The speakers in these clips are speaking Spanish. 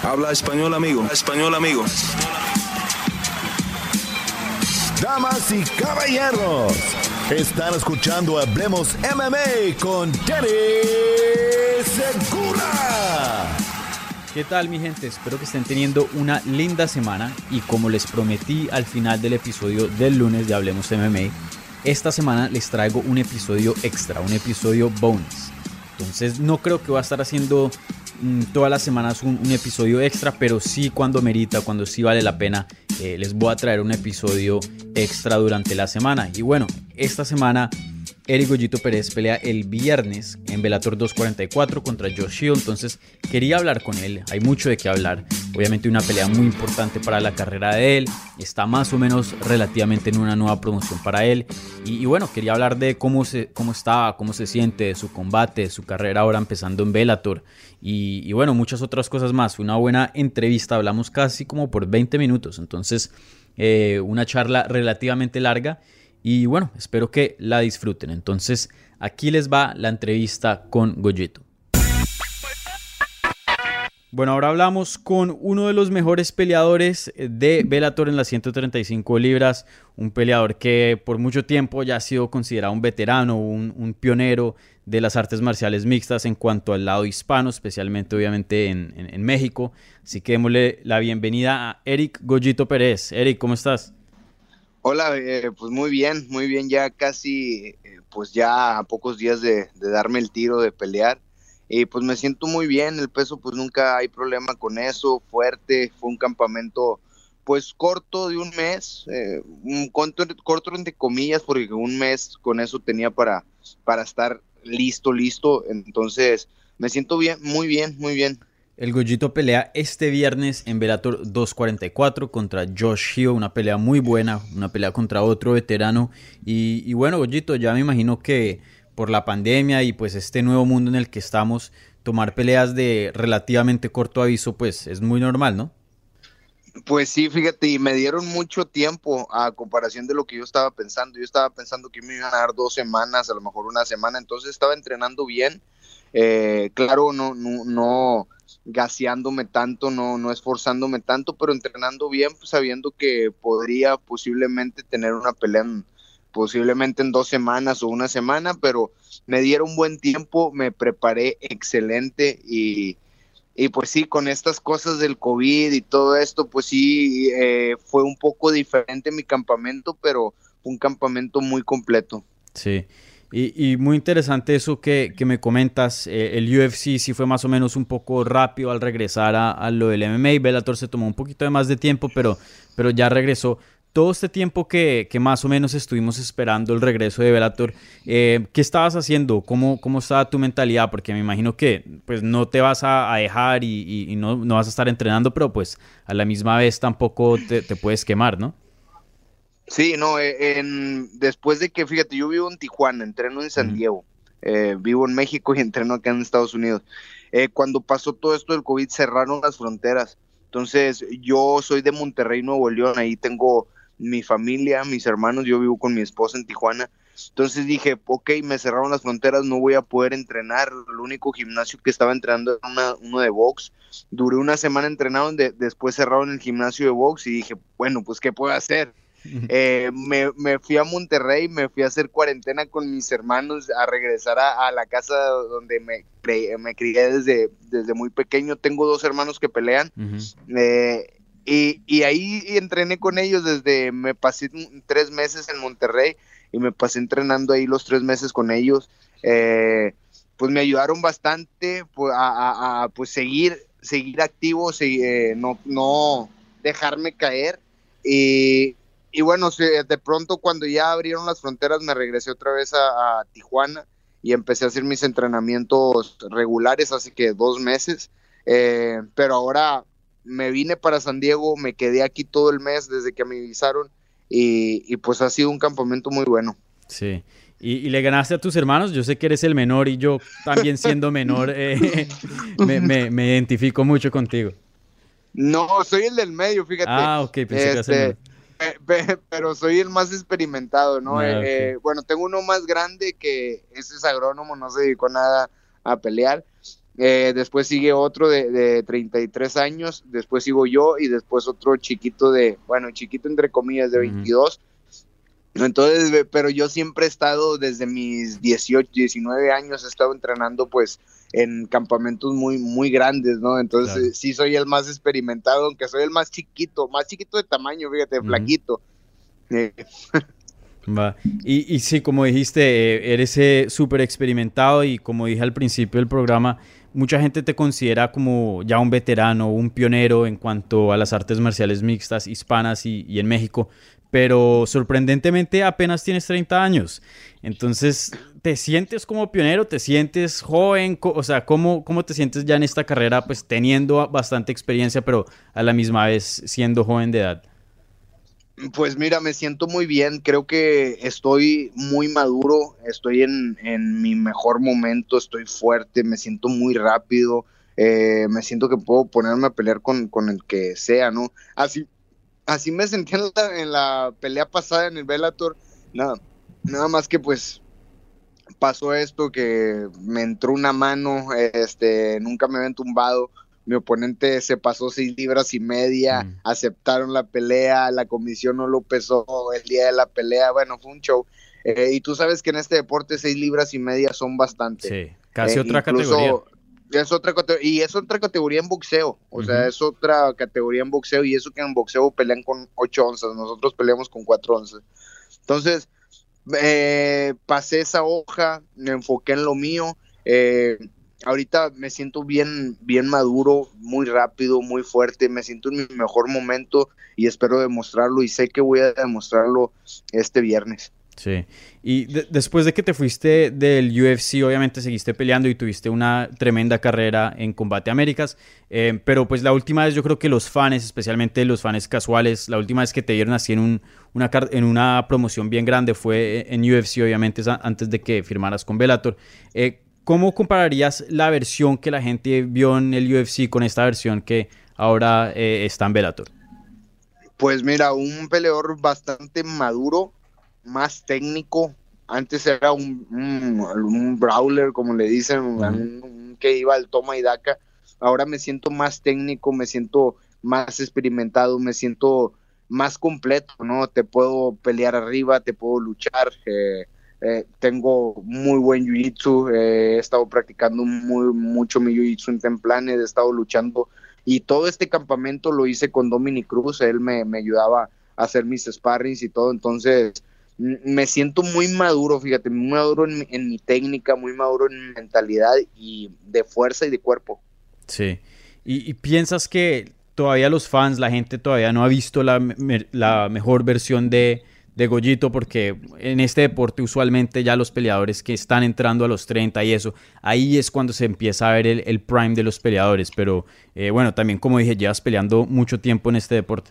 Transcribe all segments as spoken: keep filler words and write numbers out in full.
Habla español, amigo. Habla español, amigo. Damas y caballeros, están escuchando Hablemos M M A con Danny Segura. ¿Qué tal, mi gente? Espero que estén teniendo una linda semana y como les prometí al final del episodio del lunes de Hablemos M M A, esta semana les traigo un episodio extra, un episodio bonus. Entonces no creo que va a estar haciendo mmm, todas las semanas un, un episodio extra, pero sí cuando merita, cuando sí vale la pena, eh, les voy a traer un episodio extra durante la semana. Y bueno, esta semana Eric Goyito Pérez pelea el viernes en Bellator doscientos cuarenta y cuatro contra Josh Hill, entonces quería hablar con él, hay mucho de qué hablar, obviamente una pelea muy importante para la carrera de él, está más o menos relativamente en una nueva promoción para él, y, y bueno, quería hablar de cómo, se, cómo está, cómo se siente, de su combate, de su carrera ahora empezando en Bellator, y, y bueno, muchas otras cosas más. Fue una buena entrevista, hablamos casi como por veinte minutos, entonces eh, una charla relativamente larga. Y bueno, espero que la disfruten. Entonces, aquí les va la entrevista con Goyito. Bueno, ahora hablamos con uno de los mejores peleadores de Bellator en las ciento treinta y cinco libras. Un peleador que por mucho tiempo ya ha sido considerado un veterano, un, un pionero de las artes marciales mixtas en cuanto al lado hispano, especialmente obviamente en, en, en México. Así que démosle la bienvenida a Eric Goyito Pérez. Eric, ¿cómo estás? Hola, eh, pues muy bien, muy bien, ya casi, eh, pues ya a pocos días de, de darme el tiro de pelear, y pues me siento muy bien, el peso pues nunca hay problema con eso, fuerte, fue un campamento pues corto de un mes, eh, un corto, corto entre comillas, porque un mes con eso tenía para, para estar listo, listo, entonces me siento bien, muy bien, muy bien. El Goyito pelea este viernes en Bellator doscientos cuarenta y cuatro contra Josh Hill, una pelea muy buena, una pelea contra otro veterano. Y, y bueno, Goyito, ya me imagino que por la pandemia y pues este nuevo mundo en el que estamos, tomar peleas de relativamente corto aviso pues es muy normal, ¿no? Pues sí, fíjate, y me dieron mucho tiempo a comparación de lo que yo estaba pensando. Yo estaba pensando que me iban a dar dos semanas, a lo mejor una semana, entonces estaba entrenando bien. Eh, claro, no, no, no gaseándome tanto, no, no esforzándome tanto, pero entrenando bien, pues, sabiendo que podría posiblemente tener una pelea en, posiblemente en dos semanas o una semana, pero me dieron buen tiempo, me preparé excelente y, y pues sí, con estas cosas del COVID y todo esto, pues sí, eh, fue un poco diferente mi campamento, pero un campamento muy completo. Sí. Y, y muy interesante eso que, que me comentas, eh, el U F C sí fue más o menos un poco rápido al regresar a, a lo del M M A, Bellator se tomó un poquito de más de tiempo, pero, pero ya regresó. Todo este tiempo que, que más o menos estuvimos esperando el regreso de Bellator, eh, ¿qué estabas haciendo? ¿Cómo, cómo estaba tu mentalidad? Porque me imagino que pues, no te vas a, a dejar y, y, y no, no vas a estar entrenando, pero pues a la misma vez tampoco te, te puedes quemar, ¿no? Sí, no, eh, en, después de que, fíjate, yo vivo en Tijuana, entreno en San Uh-huh. Diego, eh, vivo en México y entreno acá en Estados Unidos. Eh, cuando pasó todo esto del COVID, cerraron las fronteras. Entonces, yo soy de Monterrey, Nuevo León, ahí tengo mi familia, mis hermanos, yo vivo con mi esposa en Tijuana. Entonces dije, ok, me cerraron las fronteras, no voy a poder entrenar. El único gimnasio que estaba entrenando era una, uno de box. Duré una semana entrenando, de, después cerraron el gimnasio de box y dije, bueno, pues, ¿qué puedo hacer? Eh, me, me fui a Monterrey, me fui a hacer cuarentena con mis hermanos, a regresar a, a la casa donde me, me crié desde, desde muy pequeño. Tengo dos hermanos que pelean, uh-huh. eh, y, y ahí entrené con ellos desde, me pasé tres meses en Monterrey y me pasé entrenando ahí los tres meses con ellos. Eh, pues me ayudaron bastante pues, a, a, a pues seguir, seguir activo, seguir, eh, no, no dejarme caer. Y Y bueno, de pronto cuando ya abrieron las fronteras me regresé otra vez a, a Tijuana y empecé a hacer mis entrenamientos regulares hace que dos meses, eh, pero ahora me vine para San Diego, me quedé aquí todo el mes desde que me avisaron y, y pues ha sido un campamento muy bueno. Sí, y, y le ganaste a tus hermanos. Yo sé que eres el menor y yo también siendo menor eh, me, me, me identifico mucho contigo. No, soy el del medio, fíjate. Ah, ok, pensé este, que eras el menor. Pero soy el más experimentado, ¿no? Ah, eh, okay. eh, bueno, tengo uno más grande que ese es agrónomo, no se dedicó nada a pelear, Eh, después sigue otro de, de treinta y tres años, después sigo yo y después otro chiquito de, bueno, chiquito entre comillas, de veintidós. Entonces, pero yo siempre he estado desde mis dieciocho, diecinueve años, he estado entrenando pues en campamentos muy, muy grandes, ¿no? Entonces, claro, sí soy el más experimentado, aunque soy el más chiquito, más chiquito de tamaño, fíjate, uh-huh, flaquito. Eh. Va. Y, y sí, como dijiste, eres eh, súper experimentado y como dije al principio del programa, mucha gente te considera como ya un veterano, un pionero en cuanto a las artes marciales mixtas hispanas y, y en México, pero sorprendentemente apenas tienes treinta años. Entonces, ¿te sientes como pionero? ¿Te sientes joven? O sea, ¿cómo, cómo te sientes ya en esta carrera, pues teniendo bastante experiencia, pero a la misma vez siendo joven de edad? Pues mira, me siento muy bien, creo que estoy muy maduro, estoy en, en mi mejor momento, estoy fuerte, me siento muy rápido, eh, me siento que puedo ponerme a pelear con, con el que sea, ¿no? Así, así me sentí en la, en la pelea pasada en el Bellator, nada, nada más que pues pasó esto, que me entró una mano, este, nunca me habían tumbado. Mi oponente se pasó seis libras y media, mm. aceptaron la pelea, la comisión no lo pesó el día de la pelea, bueno, fue un show. Eh, y tú sabes que en este deporte seis libras y media son bastante. Sí, casi eh, otra categoría. Es otra categoría, y es otra categoría en boxeo, o uh-huh. sea, es otra categoría en boxeo, y eso que en boxeo pelean con ocho onzas, nosotros peleamos con cuatro onzas. Entonces, eh, pasé esa hoja, me enfoqué en lo mío, eh, ahorita me siento bien, bien maduro, muy rápido, muy fuerte, me siento en mi mejor momento y espero demostrarlo y sé que voy a demostrarlo este viernes. Sí, y de- después de que te fuiste del U F C, obviamente seguiste peleando y tuviste una tremenda carrera en Combate Américas, eh, pero pues la última vez yo creo que los fans, especialmente los fans casuales, la última vez que te vieron así en, un, una, en una promoción bien grande fue en U F C, obviamente antes de que firmaras con Bellator. Eh, ¿Cómo compararías la versión que la gente vio en el U F C con esta versión que ahora eh, está en Bellator? Pues mira, un peleador bastante maduro, más técnico. Antes era un, un, un brawler, como le dicen, uh-huh. un, un que iba al toma y daca. Ahora me siento más técnico, me siento más experimentado, me siento más completo, ¿no? Te puedo pelear arriba, te puedo luchar, eh, Eh, tengo muy buen jiu-jitsu, eh, he estado practicando muy, mucho mi jiu-jitsu en Templanes, he estado luchando y todo este campamento lo hice con Dominic Cruz, él me, me ayudaba a hacer mis sparrings y todo, entonces m- me siento muy maduro, fíjate, muy maduro en mi, en mi técnica, muy maduro en mi mentalidad y de fuerza y de cuerpo. Sí, y, y piensas que todavía los fans, la gente todavía no ha visto la, me, la mejor versión de de Goyito, porque en este deporte usualmente ya los peleadores que están entrando a los treinta y eso, ahí es cuando se empieza a ver el, el prime de los peleadores, pero eh, bueno, también como dije, llevas peleando mucho tiempo en este deporte.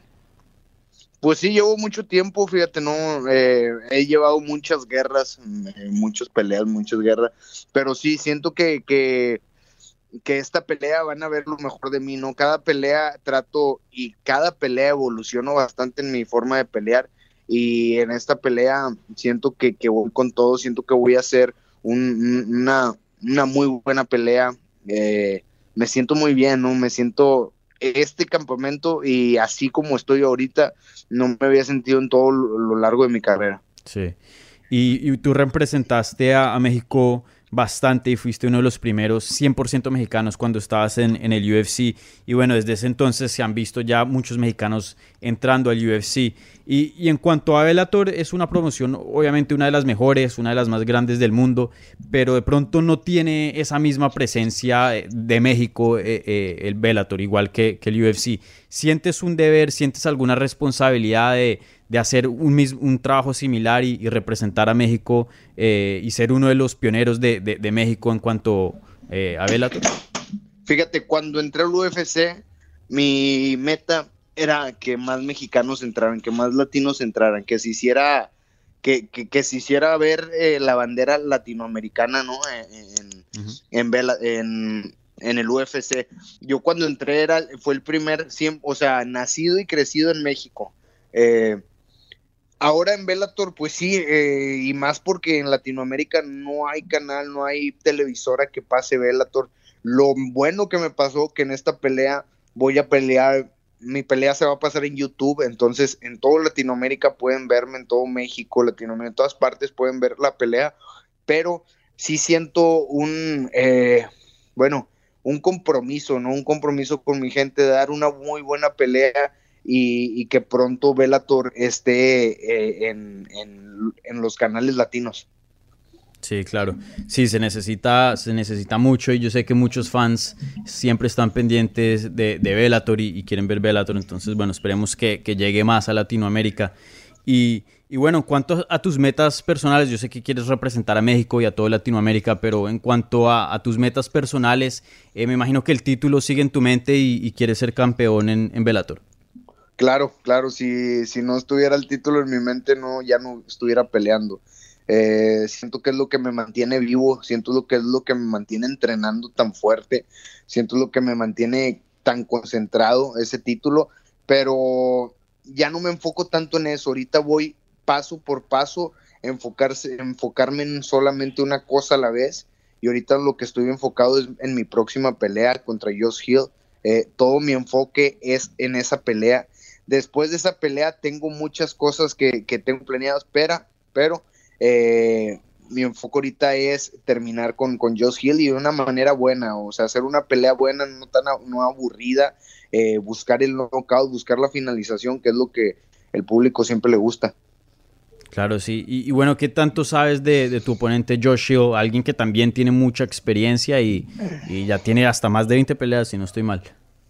Pues sí, llevo mucho tiempo, fíjate, no, eh, he llevado muchas guerras, eh, muchas peleas, muchas guerras, pero sí, siento que, que, que esta pelea van a ver lo mejor de mí, ¿no? Cada pelea trato y cada pelea evoluciono bastante en mi forma de pelear, y en esta pelea siento que, que voy con todo, siento que voy a hacer un, una, una muy buena pelea, eh, me siento muy bien, ¿no? Me siento, este campamento y así como estoy ahorita, no me había sentido en todo lo, lo largo de mi carrera. Sí, y, y tú representaste a, a México bastante y fuiste uno de los primeros cien por ciento mexicanos cuando estabas en, en el U F C, y bueno, desde ese entonces se han visto ya muchos mexicanos entrando al U F C, y, y en cuanto a Bellator, es una promoción obviamente una de las mejores, una de las más grandes del mundo, pero de pronto no tiene esa misma presencia de México, eh, eh, el Bellator, igual que, que el U F C. ¿Sientes un deber, sientes alguna responsabilidad de de hacer un, mismo, un trabajo similar y, y representar a México eh, y ser uno de los pioneros de, de, de México en cuanto eh, a Bellator? Fíjate, cuando entré al U F C, mi meta era que más mexicanos entraran, que más latinos entraran, que se hiciera, que, que, que se hiciera ver eh, la bandera latinoamericana, ¿no? En, uh-huh. en, Bella, en, en el U F C. Yo cuando entré era, fue el primer, o sea, nacido y crecido en México. Eh, Ahora en Bellator, pues sí, eh, y más porque en Latinoamérica no hay canal, no hay televisora que pase Bellator. Lo bueno que me pasó que en esta pelea voy a pelear, mi pelea se va a pasar en YouTube, entonces en toda Latinoamérica pueden verme, en todo México, Latinoamérica, en todas partes pueden ver la pelea, pero sí siento un, eh, bueno, un compromiso, ¿no? Un compromiso con mi gente de dar una muy buena pelea y, y que pronto Bellator esté eh, en, en, en los canales latinos. Sí, claro. Sí, se necesita, se necesita mucho y yo sé que muchos fans siempre están pendientes de, de Bellator y, y quieren ver Bellator, entonces, bueno, esperemos que, que llegue más a Latinoamérica. Y, y bueno, en cuanto a tus metas personales, yo sé que quieres representar a México y a toda Latinoamérica, pero en cuanto a, a tus metas personales, eh, me imagino que el título sigue en tu mente y, y quieres ser campeón en, en Bellator. Claro, claro, si, si no estuviera el título en mi mente, no, ya no estuviera peleando. Eh, siento que es lo que me mantiene vivo, siento lo que es lo que me mantiene entrenando tan fuerte, siento lo que me mantiene tan concentrado ese título, pero ya no me enfoco tanto en eso, ahorita voy paso por paso, enfocarse, enfocarme en solamente una cosa a la vez, y ahorita lo que estoy enfocado es en mi próxima pelea contra Josh Hill. Eh, todo mi enfoque es en esa pelea. Después de esa pelea tengo muchas cosas que, que tengo planeadas, pero, pero Eh, mi enfoque ahorita es terminar con, con Josh Hill y de una manera buena, o sea, hacer una pelea buena, no tan no aburrida, eh, buscar el knockout, buscar la finalización, que es lo que el público siempre le gusta. Claro, sí. Y, y bueno, ¿qué tanto sabes de, de tu oponente Josh Hill? Alguien que también tiene mucha experiencia y, y ya tiene hasta más de veinte peleas, si no estoy mal.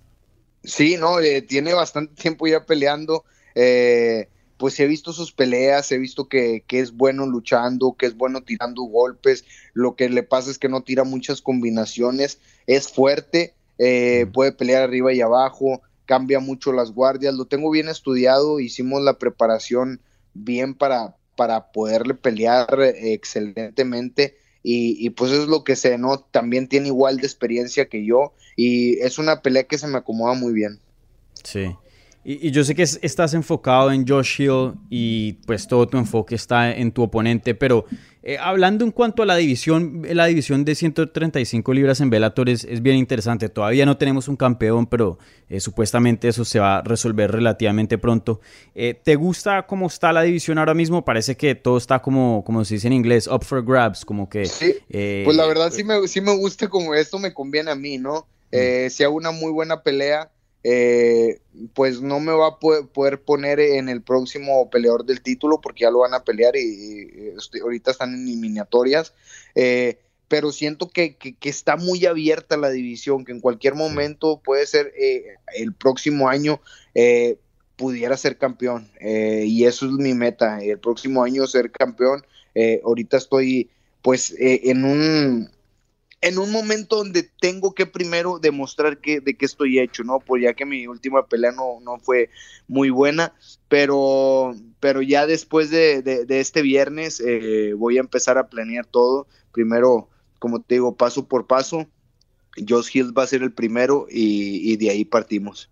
Sí, no, eh, tiene bastante tiempo ya peleando, eh, pues he visto sus peleas, he visto que, que es bueno luchando, que es bueno tirando golpes, lo que le pasa es que no tira muchas combinaciones, es fuerte, eh, puede pelear arriba y abajo, cambia mucho las guardias, lo tengo bien estudiado, hicimos la preparación bien para, para poderle pelear eh, excelentemente, y, y pues es lo que sé, ¿no? También tiene igual de experiencia que yo, y es una pelea que se me acomoda muy bien. Sí. Y, y yo sé que es, estás enfocado en Josh Hill y pues todo tu enfoque está en tu oponente, pero eh, hablando en cuanto a la división, la división de ciento treinta y cinco libras en Bellator es, es bien interesante. Todavía no tenemos un campeón, pero eh, supuestamente eso se va a resolver relativamente pronto. Eh, ¿Te gusta cómo está la división ahora mismo? Parece que todo está como, como se dice en inglés, up for grabs, como que... Sí, eh, pues la verdad sí me, sí me gusta como esto me conviene a mí, ¿no? Eh, si hago una muy buena pelea, Eh, pues no me va a poder, poder poner en el próximo peleador del título porque ya lo van a pelear y, y estoy, ahorita están en eliminatorias, eh, pero siento que, que, que está muy abierta la división, que en cualquier momento puede ser eh, el próximo año eh, pudiera ser campeón, eh, y eso es mi meta, el próximo año ser campeón. Eh, ahorita estoy pues eh, en un en un momento donde tengo que primero demostrar que, de qué estoy hecho, ¿no? Pues ya que mi última pelea no, no fue muy buena, pero, pero ya después de, de, de este viernes eh, voy a empezar a planear todo. Primero, como te digo, paso por paso. Josh Hill va a ser el primero y, y de ahí partimos.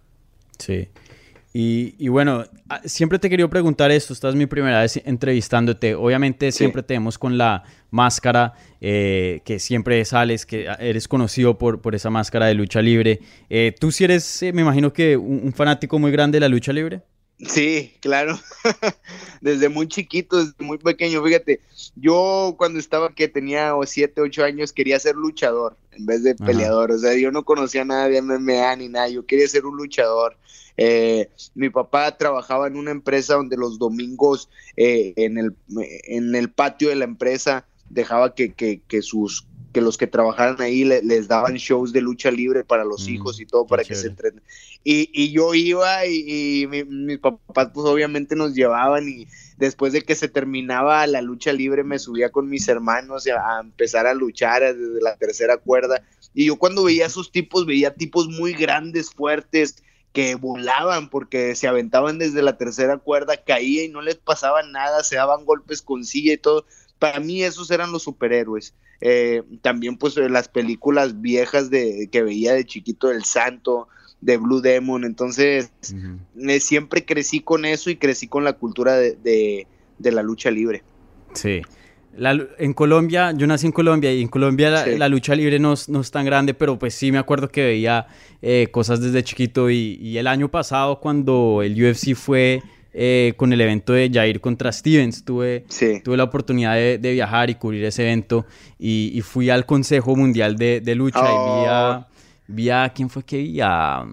Sí. Y, y bueno, siempre te quería preguntar esto, esta es mi primera vez entrevistándote, obviamente siempre sí. Te vemos con la máscara, eh, que siempre sales, que eres conocido por, por esa máscara de lucha libre. Eh, ¿Tú sí eres, eh, me imagino que un, un fanático muy grande de la lucha libre? Sí, claro, desde muy chiquito, desde muy pequeño, fíjate, yo cuando estaba que tenía siete, ocho años quería ser luchador en vez de peleador. Ajá. O sea, yo no conocía nada de M M A ni nada, yo quería ser un luchador. Eh, mi papá trabajaba en una empresa donde los domingos eh, en, el, en el patio de la empresa dejaba que, que, que sus que los que trabajaran ahí le, les daban shows de lucha libre para los mm, hijos y todo para chévere. Que se entreten. Y, y yo iba y, y mi, mis papás pues obviamente nos llevaban, y después de que se terminaba la lucha libre me subía con mis hermanos a, a empezar a luchar desde la tercera cuerda. Y yo cuando veía a esos tipos, veía tipos muy grandes, fuertes, que volaban porque se aventaban desde la tercera cuerda, caía y no les pasaba nada, se daban golpes con silla y todo. Para mí esos eran los superhéroes. Eh, también pues las películas viejas de que veía de chiquito, del Santo, de Blue Demon, entonces uh-huh. eh, siempre crecí con eso y crecí con la cultura de, de, de la lucha libre. Sí, La, en Colombia, yo nací en Colombia y en Colombia la, Sí. la lucha libre no, es- no es tan grande, pero pues sí me acuerdo que veía eh, cosas desde chiquito y, y el año pasado cuando el U F C fue eh, con el evento de Jair contra Stevens, tuve, Sí. tuve la oportunidad de, de viajar y cubrir ese evento y, y fui al Consejo Mundial de, de Lucha y vi a, Oh. vi a, ¿quién fue que vi? A,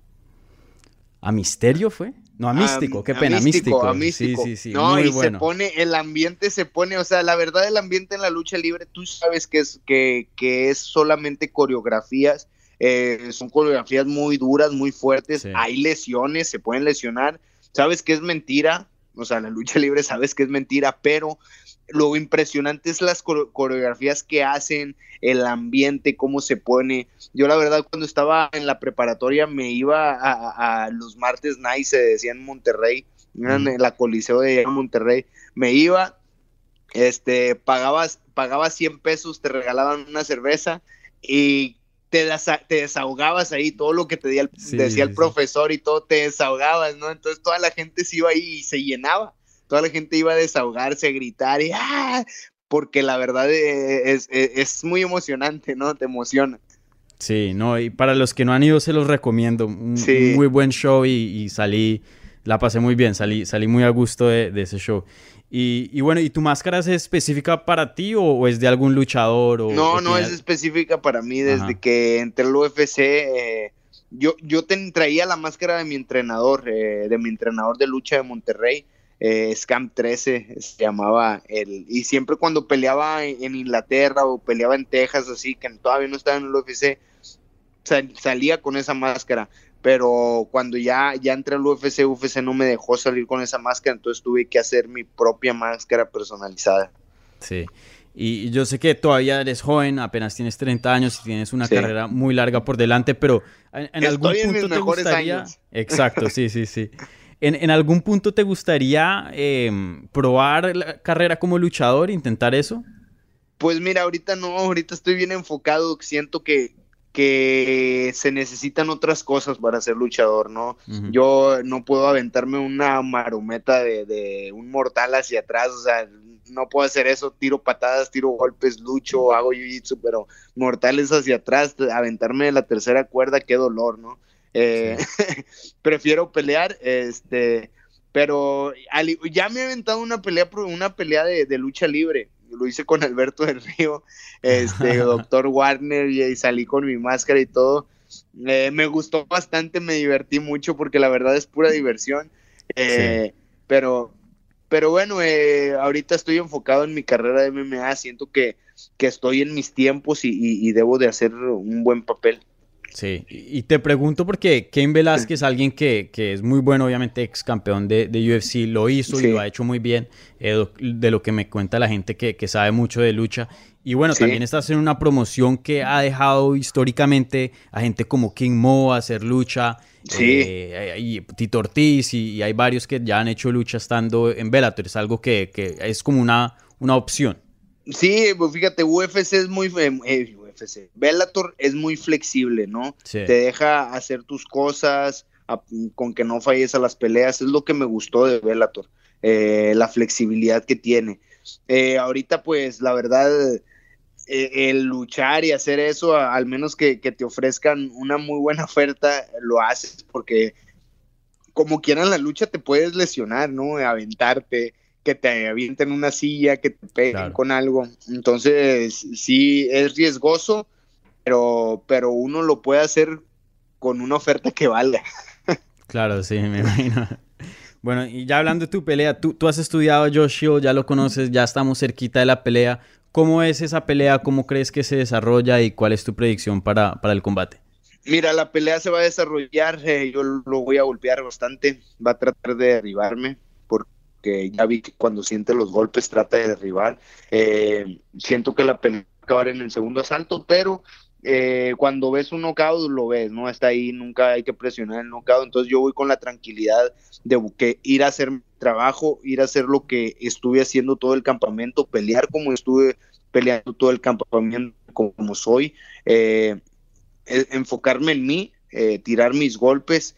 a Misterio fue. No, a Místico, A- qué a pena, Místico. a Místico. Sí, sí, sí, No, muy y bueno. se pone, el ambiente se pone, o sea, la verdad el ambiente en la lucha libre, tú sabes que es, que, que es solamente coreografías, eh, son coreografías muy duras, muy fuertes, Sí. hay lesiones, se pueden lesionar, sabes que es mentira, o sea, la lucha libre sabes que es mentira, pero lo impresionante es las core- coreografías que hacen, el ambiente, cómo se pone. Yo la verdad cuando estaba en la preparatoria me iba a, a- a los martes night, se decía en Monterrey, eran Ujú. en la Coliseo de Monterrey, me iba, este, pagabas, pagabas cien pesos, te regalaban una cerveza y te, desa- te desahogabas ahí, todo lo que te decía el, Sí, decía sí, el sí. profesor y todo, te desahogabas, ¿no? Entonces toda la gente se iba ahí y se llenaba, toda la gente iba a desahogarse, a gritar y ¡ah! Porque la verdad eh, es, es, es muy emocionante, ¿no? Te emociona. Sí, no, y para los que no han ido se los recomiendo. Un, un Sí. muy buen show y, y salí, la pasé muy bien, salí, salí muy a gusto de, de ese show. Y, y bueno, ¿y tu máscara es específica para ti o, o es de algún luchador? O, No, o no tiene- es específica para mí desde Ajá. que entré al U F C. Eh, yo yo ten- traía la máscara de mi entrenador, eh, de mi entrenador de lucha de Monterrey, eh, Scam trece se llamaba él. Y siempre cuando peleaba en, en Inglaterra o peleaba en Texas, así que todavía no estaba en el U F C, sal- salía con esa máscara. Pero cuando ya, ya entré al U F C, U F C no me dejó salir con esa máscara, entonces tuve que hacer mi propia máscara personalizada. Sí. Y yo sé que todavía eres joven, apenas tienes treinta años y tienes una Sí. carrera muy larga por delante, pero en, en algún Estoy en mis punto te mejores gustaría... años. Exacto, sí, sí, sí. En, en algún punto te gustaría eh, probar la carrera como luchador, intentar eso. Pues mira, ahorita no, ahorita estoy bien enfocado, siento que, que se necesitan otras cosas para ser luchador, ¿no? Ujú. Yo no puedo aventarme una marometa de, de un mortal hacia atrás, o sea, no puedo hacer eso, tiro patadas, tiro golpes, lucho, hago jiu-jitsu, pero mortales hacia atrás, aventarme de la tercera cuerda, qué dolor, ¿no? Eh, prefiero pelear, este, pero al- ya me he aventado una pelea, pro- una pelea de, de lucha libre. Lo hice con Alberto del Río, este, doctor Warner, y, y salí con mi máscara y todo. Eh, me gustó bastante, me divertí mucho porque la verdad es pura diversión. Eh, pero, pero bueno, eh, ahorita estoy enfocado en mi carrera de M M A, siento que, que estoy en mis tiempos y, y, y debo de hacer un buen papel. Sí, y y te pregunto porque Cain Velázquez, alguien que, que es muy bueno, obviamente ex campeón de, de U F C, lo hizo Sí. y lo ha hecho muy bien, eh, do- de lo que me cuenta la gente que, que sabe mucho de lucha. Y bueno, Sí. también estás en una promoción que ha dejado históricamente a gente como King Mo a hacer lucha, Sí. eh, y Tito Ortiz, y, y hay varios que ya han hecho lucha estando en Bellator. Es algo que, que es como una, una opción. Sí, pues fíjate, U F C es muy, eh, eh, U F C, Bellator es muy flexible, ¿no? Sí. Te deja hacer tus cosas, a- con que no falles a las peleas, es lo que me gustó de Bellator, eh, la flexibilidad que tiene. Eh, ahorita, pues, la verdad, eh, el luchar y hacer eso, a- al menos que, que te ofrezcan una muy buena oferta, lo haces porque como quieran la lucha te puedes lesionar, ¿no? Aventarte, que te avienten una silla, que te peguen Claro. con algo. Entonces, sí, es riesgoso, pero, pero uno lo puede hacer con una oferta que valga. Claro, sí, me imagino. Bueno, y ya hablando de tu pelea, tú, tú has estudiado a Josh Hill, ya lo conoces, ya estamos cerquita de la pelea. ¿Cómo es esa pelea? ¿Cómo crees que se desarrolla? ¿Y cuál es tu predicción para, para el combate? Mira, la pelea se va a desarrollar, eh, yo lo voy a golpear bastante, va a tratar de derribarme, porque ya vi que cuando siente los golpes trata de derribar. Eh, siento que la pelea va a acabar en el segundo asalto, pero eh, cuando ves un knockout lo ves, ¿no? Está ahí, nunca hay que presionar el knockout, entonces yo voy con la tranquilidad de que ir a hacer mi trabajo, ir a hacer lo que estuve haciendo todo el campamento, pelear como estuve peleando todo el campamento, como soy, eh, enfocarme en mí, eh, tirar mis golpes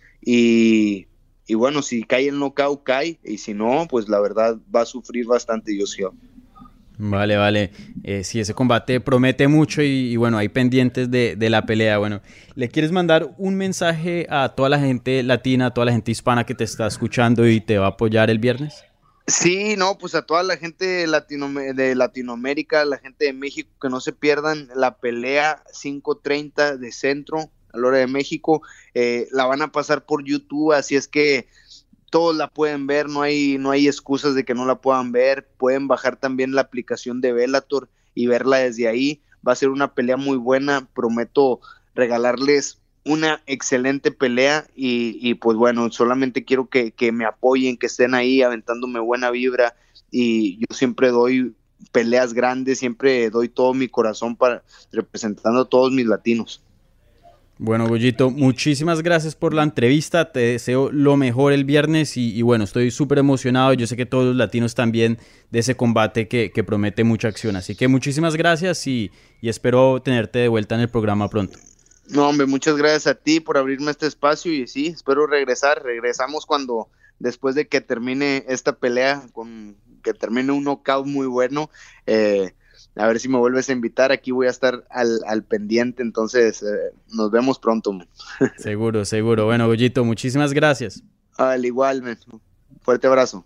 y, y bueno, si cae el knockout, cae, y si no, pues la verdad va a sufrir bastante Josh Hill. Vale, vale. Eh, sí, ese combate promete mucho y, y bueno, hay pendientes de, de la pelea. Bueno, ¿le quieres mandar un mensaje a toda la gente latina, a toda la gente hispana que te está escuchando y te va a apoyar el viernes? Sí, no, pues a toda la gente de, Latino, de Latinoamérica, la gente de México, que no se pierdan la pelea cinco treinta de centro a la hora de México. Eh, la van a pasar por YouTube, así es que todos la pueden ver, no hay, no hay excusas de que no la puedan ver. Pueden bajar también la aplicación de Bellator y verla desde ahí. Va a ser una pelea muy buena, prometo regalarles una excelente pelea y, y pues bueno, solamente quiero que, que me apoyen, que estén ahí aventándome buena vibra, y yo siempre doy peleas grandes, siempre doy todo mi corazón para representando a todos mis latinos. Bueno, Goyito, muchísimas gracias por la entrevista, te deseo lo mejor el viernes y, y bueno, estoy súper emocionado, yo sé que todos los latinos también de ese combate que, que promete mucha acción, así que muchísimas gracias y, y espero tenerte de vuelta en el programa pronto. No, hombre, muchas gracias a ti por abrirme este espacio y sí, espero regresar, regresamos cuando, después de que termine esta pelea, con que termine un knockout muy bueno, eh, a ver si me vuelves a invitar, aquí voy a estar al, al pendiente, entonces eh, nos vemos pronto, man. Seguro, seguro. Bueno, Goyito, muchísimas gracias. Al igual, man. Fuerte abrazo.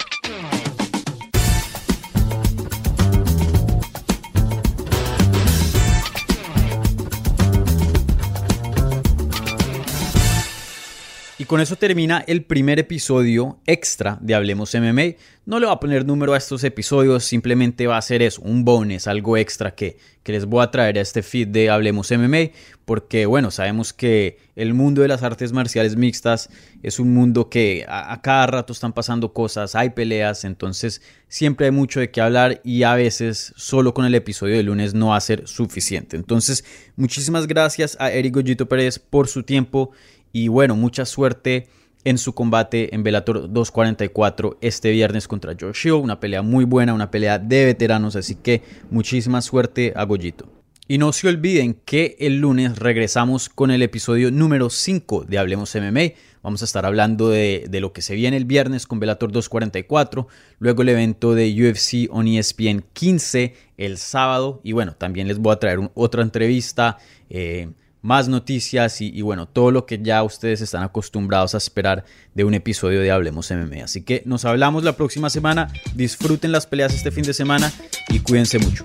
Y con eso termina el primer episodio extra de Hablemos M M A. No le voy a poner número a estos episodios, simplemente va a ser eso, un bonus, algo extra que, que les voy a traer a este feed de Hablemos M M A, porque bueno, sabemos que el mundo de las artes marciales mixtas es un mundo que a, a cada rato están pasando cosas, hay peleas, entonces siempre hay mucho de qué hablar y a veces solo con el episodio de lunes no va a ser suficiente. Entonces, muchísimas gracias a Eric Goyito Pérez por su tiempo. Y bueno, mucha suerte en su combate en Bellator doscientos cuarenta y cuatro este viernes contra Josh Hill. Una pelea muy buena, una pelea de veteranos, así que muchísima suerte a Goyito. Y no se olviden que el lunes regresamos con el episodio número cinco de Hablemos M M A. Vamos a estar hablando de, de lo que se viene el viernes con Bellator doscientos cuarenta y cuatro, luego el evento de U F C on E S P N quince el sábado. Y bueno, también les voy a traer un, otra entrevista, eh, más noticias y, y bueno, todo lo que ya ustedes están acostumbrados a esperar de un episodio de Hablemos M M A. Así que nos hablamos la próxima semana, disfruten las peleas este fin de semana y cuídense mucho.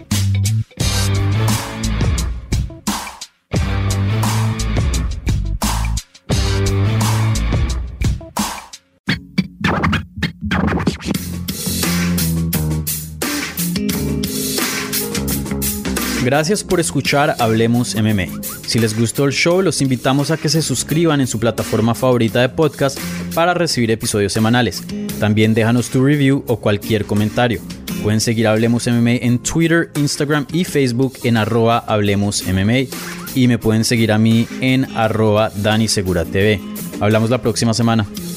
Gracias por escuchar Hablemos M M A. Si les gustó el show, los invitamos a que se suscriban en su plataforma favorita de podcast para recibir episodios semanales. También déjanos tu review o cualquier comentario. Pueden seguir Hablemos M M A en Twitter, Instagram y Facebook en arroba Hablemos M M A y me pueden seguir a mí en arroba Dani Segura T V. Hablamos la próxima semana.